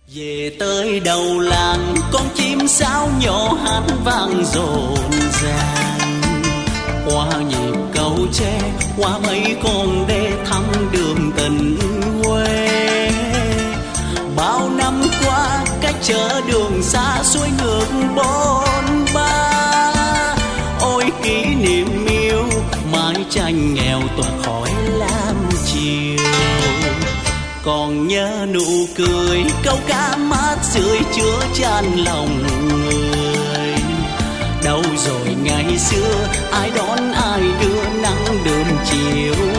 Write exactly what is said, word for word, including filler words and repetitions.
Về tới đầu làng con chim sáo nhỏ hát vang rộn ràng, qua nhịp cầu tre qua mấy con đê thăm đường tình quê. Bao năm qua cách chợ đường xa xuôi ngược bôn ba, ôi kỷ niệm yêu mái tranh nghèo tỏa khói lam chiều. Còn nhớ nụ cười câu ca mát rượi chứa chan lòng người. Đâu rồi ngày xưa ai đón ai đưa nắng đơm chiều